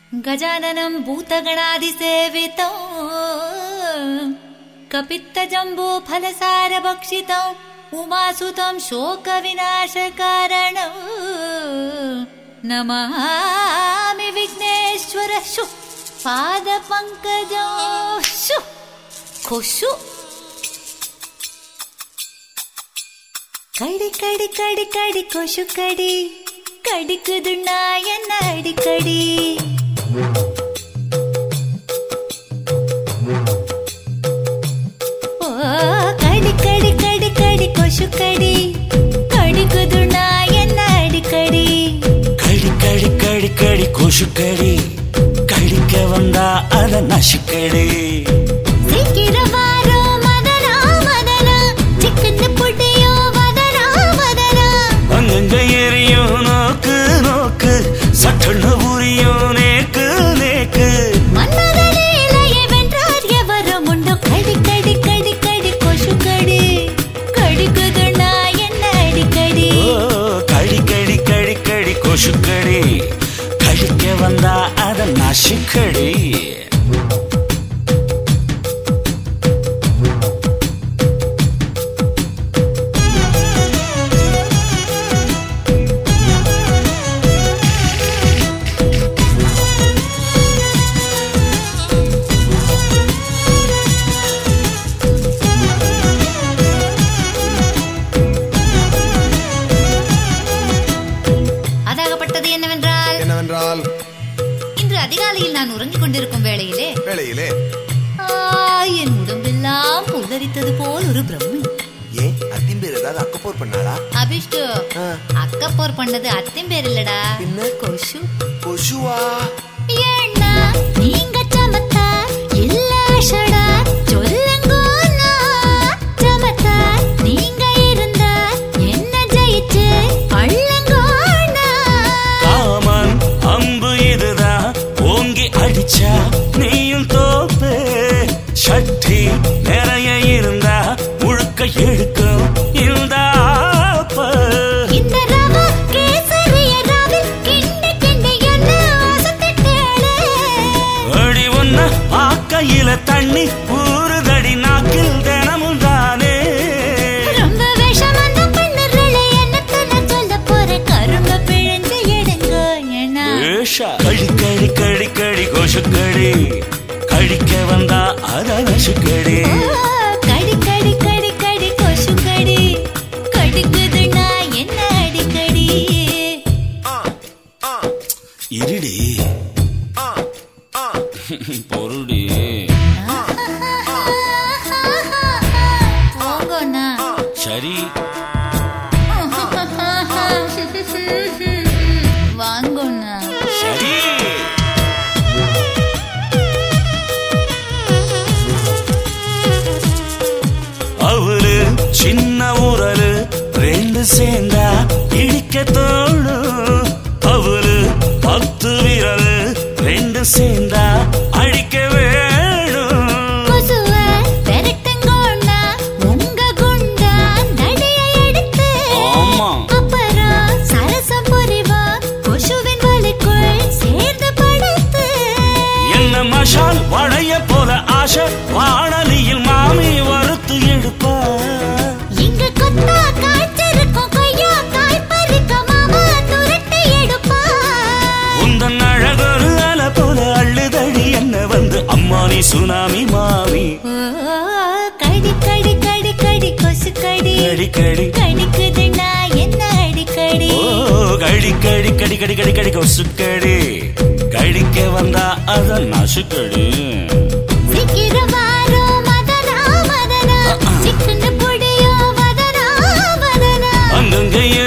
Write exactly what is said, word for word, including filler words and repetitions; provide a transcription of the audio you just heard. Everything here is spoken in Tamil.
गजाननं भूतगणाधिसेवितं कपित्तजम्बूफलसारभक्षितं उमासुतं शोकविनाशकारणं नमामि विघ्नेश्वर शु पादपङ्कजं शु खुशु कड़ी कड़ी कड़ी कड़ी कोशु कड़ी कड़िकुदुण्णा एन्न अडिकड़ी ओ कड़ी कड़ी कड़ी कड़ी कोशु कड़ी कड़िकुदुण्णा एन्न अडिकड़ी कड़ी कड़ी कड़ी कड़ी कोशु कड़ी कड़िक्क वंदा अद नशुकड़ी सिक्किरवारो मदना मदना चिकन पुडियो वदना वदना अंगंग एरियो नोक नोक सठन उरियो नेक नेक मन्मथ लीलैयै वेन्றார் எவரும் உண்டோ கடி கடி கடி கடி கோஷு கடி கடிக்குதுண்ணா என்ன அடிக்கடி ओ कड़ी कड़ी कड़ी कड़ी कोशु कड़ी कड़िक्क वंदा अद नशुकड़ी அதாகப்பட்டது என்னவென்றால் என்னவென்றால் இன்று அதிகாலையில் நான் உறங்கிக் கொண்டிருக்கும் வேளையிலே வேளையிலே ஆ, என் உடம்பெல்லாம் புல்லரித்தது போல் ஒரு பிரம்மை. ஏன் அத்தின் பேர் ஏதாவது அக்கப்போர் பண்ணாளா? அபிஷ்டு ஆ. அக்கப்போர் பண்ணது அத்தின் பேர் இல்லடா பின்ன? கொசு. கொசுவா? ஏன்னா நீங்க சமத்தார் இல்ல அஷடார் சொல்லுங்கோன்னா சமத்தார் நீங்க இருந்தார் என்ன ஜெயிச்சு அள்ளுங்கோன்னா காமன் அம்பு இதுதான் ஓங்கி அடிச்சா நீயும் தோப்பு சட்டி நிறைய இருந்தா முழுக்க எடுக்கும் இந்த ஆப்பு. இந்த ரவ கேசரிய ராவில் கிண்டி கிண்டி என்ன ஆசத்திட்டேளே அடி ஒன்ன ஆக்கையில தண்ணி ஊறுதடி நாக்கில் தினமும் தானே. ரொம்ப விஷம் அந்த பெண்ணுகளே என்னத்தன சொல்ல போற கரும்ப பிழிஞ்சு எடுங்க ஏன்னா ஏஷா கடி கடி கடி கடி கோஷுக்கடி கடிக்க வந்தா அத நசுக்கடி. கடி கடி கடி கடி கொசு கடி கடிக்குதுண்ணா என்ன அடிக்கடி இருடி பொருடி போங்கண்ணா சரி வாங்கண்ணா சரி. அவரு சின்ன உரலு ரெண்டு சேர்ந்தா இடிக்க தோணும். அவரு பத்து விரலு ரெண்டு சேர்ந்தா அடிக்க வேணும். கொசுவ பெரட்டுங்கோண்ணா உங்க குண்டா நடைய எடுத்து ஆமா அப்புறம் சரசம் புரிவா கொசுவின் வலைக்குள் சேர்ந்து படுத்து என்ன மஷால் வளைய போல ஆசை வானலியில் மாமி வறுத்து எடுப்பா. இங்க கொத்தா காய்ச்சிருக்கும் கொய்யா காய் பறிக்க மாமா துரட்டி எடுப்பா உந்தன் அழகொரு அல போல அள்ளுதடி என்ன வந்து அம்மானி சுனாமி மாமி. ஓ, கடி கடி கடி கடி கொசு கடி கடி கடி கடிக்குதுண்ணா என்ன அடிக்கடி ஓ கடி கடி கடி கடி கடி கடி கொசுக்கடி கடிக்க வந்தா அத நசுக்கடி. சிக்கிரவாரோ மதனா மதனா சிக்கன புடியோ வதனா வதனா அங்கங்க